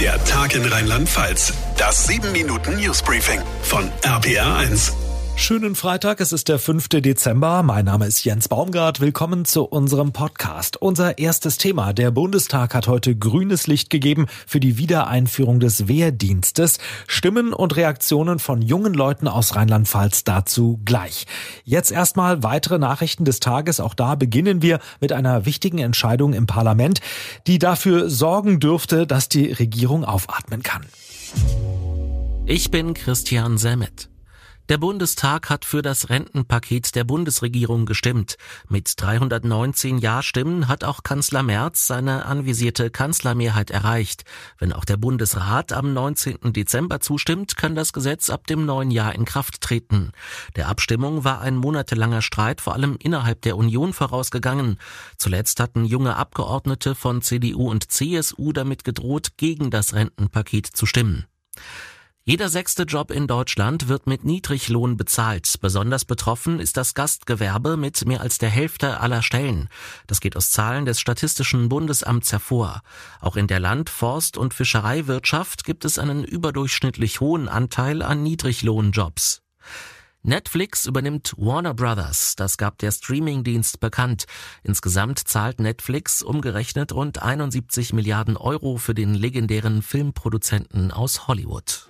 Der Tag in Rheinland-Pfalz. Das 7-Minuten-Newsbriefing von RPR1. Schönen Freitag, es ist der 5. Dezember. Mein Name ist Jens Baumgart. Willkommen zu unserem Podcast. Unser erstes Thema. Der Bundestag hat heute grünes Licht gegeben für die Wiedereinführung des Wehrdienstes. Stimmen und Reaktionen von jungen Leuten aus Rheinland-Pfalz dazu gleich. Jetzt erstmal weitere Nachrichten des Tages. Auch da beginnen wir mit einer wichtigen Entscheidung im Parlament, die dafür sorgen dürfte, dass die Regierung aufatmen kann. Ich bin Christian Semmet. Der Bundestag hat für das Rentenpaket der Bundesregierung gestimmt. Mit 319 Ja-Stimmen hat auch Kanzler Merz seine anvisierte Kanzlermehrheit erreicht. Wenn auch der Bundesrat am 19. Dezember zustimmt, kann das Gesetz ab dem neuen Jahr in Kraft treten. Der Abstimmung war ein monatelanger Streit vor allem innerhalb der Union vorausgegangen. Zuletzt hatten junge Abgeordnete von CDU und CSU damit gedroht, gegen das Rentenpaket zu stimmen. Jeder 6. Job in Deutschland wird mit Niedriglohn bezahlt. Besonders betroffen ist das Gastgewerbe mit mehr als der Hälfte aller Stellen. Das geht aus Zahlen des Statistischen Bundesamts hervor. Auch in der Land-, Forst- und Fischereiwirtschaft gibt es einen überdurchschnittlich hohen Anteil an Niedriglohnjobs. Netflix übernimmt Warner Brothers, das gab der Streamingdienst bekannt. Insgesamt zahlt Netflix umgerechnet rund 71 Milliarden Euro für den legendären Filmproduzenten aus Hollywood.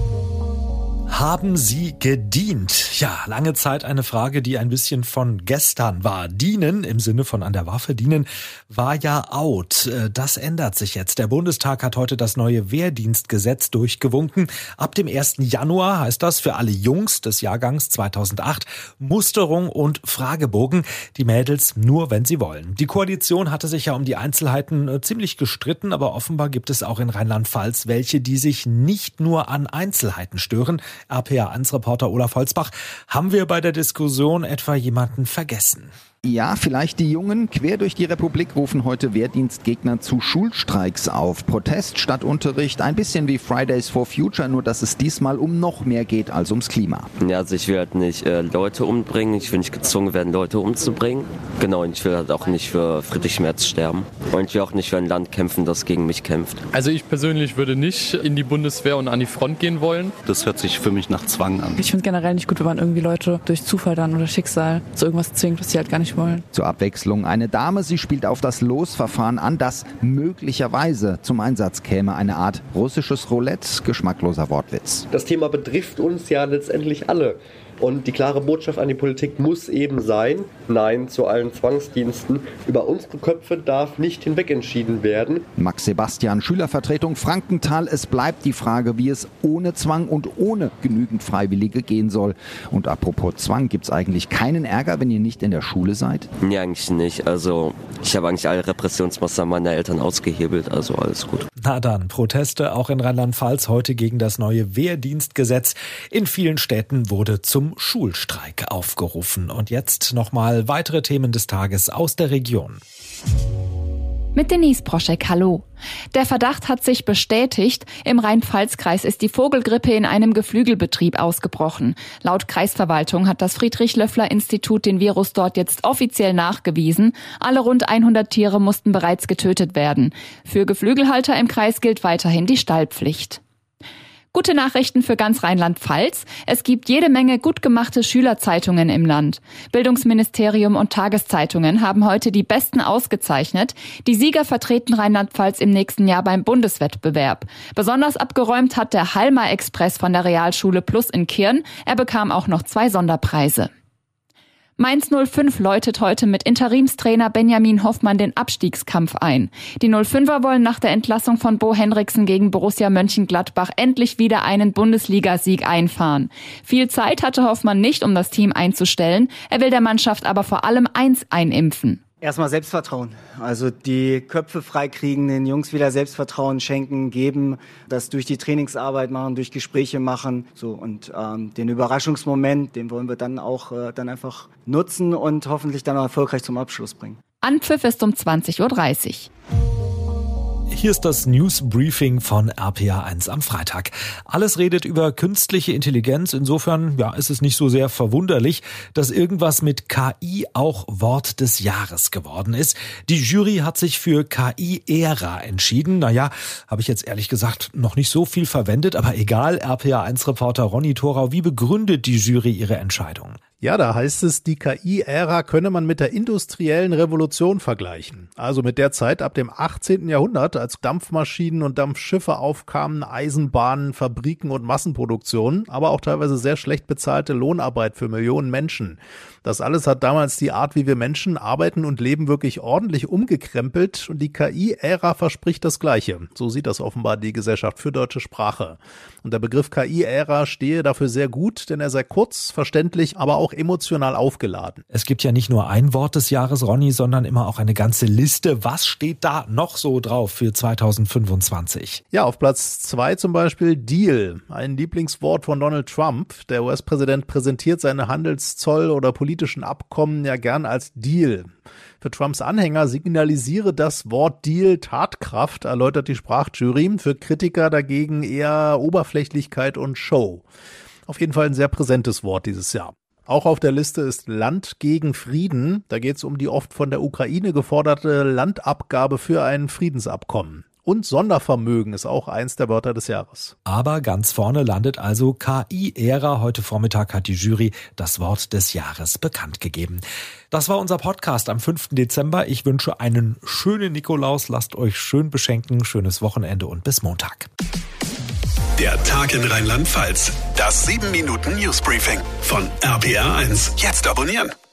Haben Sie gedient? Ja, lange Zeit eine Frage, die ein bisschen von gestern war. Dienen, im Sinne von an der Waffe dienen, war ja out. Das ändert sich jetzt. Der Bundestag hat heute das neue Wehrdienstgesetz durchgewunken. Ab dem 1. Januar heißt das für alle Jungs des Jahrgangs 2008 Musterung und Fragebogen. Die Mädels nur, wenn sie wollen. Die Koalition hatte sich ja um die Einzelheiten ziemlich gestritten, aber offenbar gibt es auch in Rheinland-Pfalz welche, die sich nicht nur an Einzelheiten stören. RPA1-Reporter Olaf Holzbach, haben wir bei der Diskussion etwa jemanden vergessen? Ja, vielleicht die Jungen. Quer durch die Republik rufen heute Wehrdienstgegner zu Schulstreiks auf. Protest statt Unterricht, ein bisschen wie Fridays for Future, nur dass es diesmal um noch mehr geht als ums Klima. Ja, also ich will halt nicht Leute umbringen, ich will nicht gezwungen werden, Leute umzubringen. Genau, und ich will halt auch nicht für Friedrich Merz sterben. Und ich will auch nicht für ein Land kämpfen, das gegen mich kämpft. Also ich persönlich würde nicht in die Bundeswehr und an die Front gehen wollen. Das hört sich für mich nach Zwang an. Ich finde es generell nicht gut, wenn man irgendwie Leute durch Zufall dann oder Schicksal zu irgendwas zwingt, was sie halt gar nicht wollen. Zur Abwechslung eine Dame, sie spielt auf das Losverfahren an, das möglicherweise zum Einsatz käme. Eine Art russisches Roulette, geschmackloser Wortwitz. Das Thema betrifft uns ja letztendlich alle. Und die klare Botschaft an die Politik muss eben sein, nein zu allen Zwangsdiensten. Über unsere Köpfe darf nicht hinweg entschieden werden. Max Sebastian, Schülervertretung Frankenthal. Es bleibt die Frage, wie es ohne Zwang und ohne genügend Freiwillige gehen soll. Und apropos Zwang, gibt es eigentlich keinen Ärger, wenn ihr nicht in der Schule seid? Nee, eigentlich nicht. Also ich habe eigentlich alle Repressionsmaßnahmen meiner Eltern ausgehebelt, also alles gut. Na dann, Proteste auch in Rheinland-Pfalz heute gegen das neue Wehrdienstgesetz. In vielen Städten wurde zum Schulstreik aufgerufen. Und jetzt nochmal weitere Themen des Tages aus der Region. Mit Denise Proschek, hallo. Der Verdacht hat sich bestätigt. Im Rhein-Pfalz-Kreis ist die Vogelgrippe in einem Geflügelbetrieb ausgebrochen. Laut Kreisverwaltung hat das Friedrich-Löffler-Institut den Virus dort jetzt offiziell nachgewiesen. Alle rund 100 Tiere mussten bereits getötet werden. Für Geflügelhalter im Kreis gilt weiterhin die Stallpflicht. Gute Nachrichten für ganz Rheinland-Pfalz. Es gibt jede Menge gut gemachte Schülerzeitungen im Land. Bildungsministerium und Tageszeitungen haben heute die besten ausgezeichnet. Die Sieger vertreten Rheinland-Pfalz im nächsten Jahr beim Bundeswettbewerb. Besonders abgeräumt hat der Halma Express von der Realschule Plus in Kirn. Er bekam auch noch 2 Sonderpreise. Mainz 05 läutet heute mit Interimstrainer Benjamin Hoffmann den Abstiegskampf ein. Die 05er wollen nach der Entlassung von Bo Henriksen gegen Borussia Mönchengladbach endlich wieder einen Bundesligasieg einfahren. Viel Zeit hatte Hoffmann nicht, um das Team einzustellen. Er will der Mannschaft aber vor allem eins einimpfen. Erstmal Selbstvertrauen. Also die Köpfe freikriegen, den Jungs wieder Selbstvertrauen schenken, geben, das durch die Trainingsarbeit machen, durch Gespräche machen. So, und den Überraschungsmoment, den wollen wir dann auch dann einfach nutzen und hoffentlich dann auch erfolgreich zum Abschluss bringen. Anpfiff ist um 20:30 Uhr. Hier ist das News-Briefing von RPA1 am Freitag. Alles redet über künstliche Intelligenz. Insofern ist es nicht so sehr verwunderlich, dass irgendwas mit KI auch Wort des Jahres geworden ist. Die Jury hat sich für KI-Ära entschieden. Habe ich jetzt ehrlich gesagt noch nicht so viel verwendet, aber egal. RPA1-Reporter Ronny Thorau, wie begründet die Jury ihre Entscheidung? Ja, da heißt es, die KI-Ära könne man mit der industriellen Revolution vergleichen. Also mit der Zeit ab dem 18. Jahrhundert, als Dampfmaschinen und Dampfschiffe aufkamen, Eisenbahnen, Fabriken und Massenproduktion, aber auch teilweise sehr schlecht bezahlte Lohnarbeit für Millionen Menschen. Das alles hat damals die Art, wie wir Menschen arbeiten und leben, wirklich ordentlich umgekrempelt und die KI-Ära verspricht das Gleiche. So sieht das offenbar die Gesellschaft für deutsche Sprache. Und der Begriff KI-Ära stehe dafür sehr gut, denn er sei kurz, verständlich, aber auch emotional aufgeladen. Es gibt ja nicht nur ein Wort des Jahres, Ronny, sondern immer auch eine ganze Liste. Was steht da noch so drauf für 2025? Ja, auf Platz 2 zum Beispiel Deal, ein Lieblingswort von Donald Trump. Der US-Präsident präsentiert seine Handelszoll- oder politischen Abkommen ja gern als Deal. Für Trumps Anhänger signalisiere das Wort Deal Tatkraft, erläutert die Sprachjury. Für Kritiker dagegen eher Oberflächlichkeit und Show. Auf jeden Fall ein sehr präsentes Wort dieses Jahr. Auch auf der Liste ist Land gegen Frieden. Da geht es um die oft von der Ukraine geforderte Landabgabe für ein Friedensabkommen. Und Sondervermögen ist auch eins der Wörter des Jahres. Aber ganz vorne landet also KI-Ära. Heute Vormittag hat die Jury das Wort des Jahres bekannt gegeben. Das war unser Podcast am 5. Dezember. Ich wünsche einen schönen Nikolaus. Lasst euch schön beschenken. Schönes Wochenende und bis Montag. Der Tag in Rheinland-Pfalz. Das 7-Minuten-Newsbriefing von RPA1. Jetzt abonnieren.